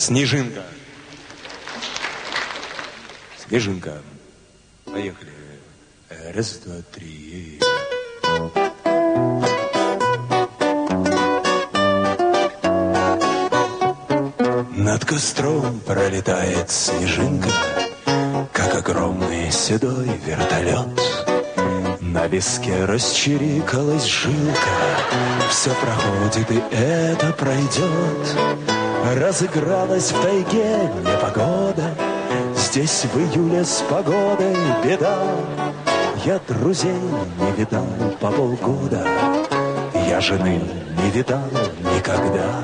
Снежинка. Снежинка. Поехали. Раз, два, три. Над костром пролетает снежинка, как огромный седой вертолет. На виске расчирикалась жилка, все проходит и это пройдет. Разыгралась в тайге непогода, здесь в июле с погодой беда. Я друзей не видал по полгода, я жены не видал никогда.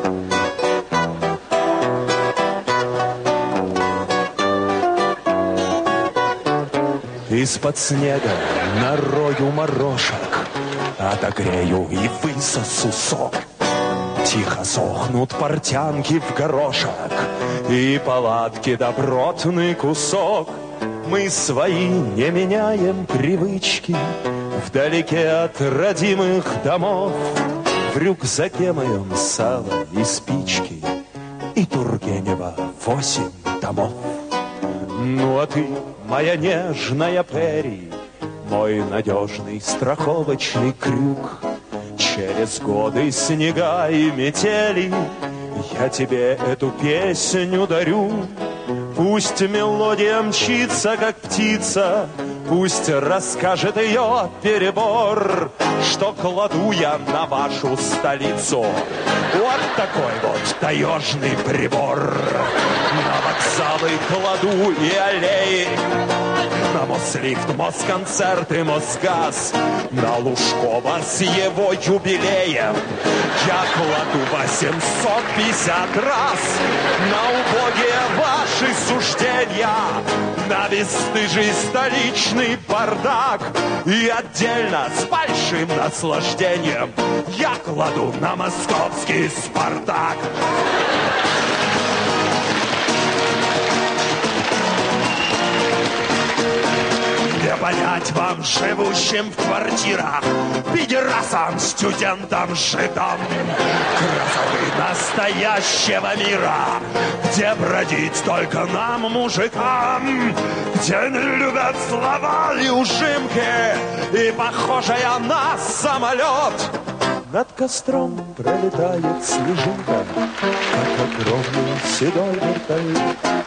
Из-под снега нарою морожек, отогрею и высосу сок. Тихо сохнут портянки в горошек, и палатки добротный кусок. Мы свои не меняем привычки, вдалеке от родимых домов. В рюкзаке моем сало и спички, и Тургенева 8 томов. Ну а ты, моя нежная Перри, мой надежный страховочный крюк. Через годы снега и метели я тебе эту песню дарю. Пусть мелодия мчится, как птица, пусть расскажет ее перебор, что кладу я на вашу столицу вот такой вот таежный прибор. На вокзалы кладу и аллеи, на Мослифт, Москонцерт и Мосгаз, на Лужкова с его юбилеем я кладу 850 раз. На убогие ваши суждения, на бесстыжий столичный бардак, и отдельно с большим наслаждением я кладу на московский «Спартак». Не понять вам, живущим в квартирах, пидерасам, студентам, жидам, красоты настоящего мира, где бродить только нам, мужикам, где не любят слова и ужимки, и похожая на самолет. Над костром пролетает снежинка, как огромный седой вертолет.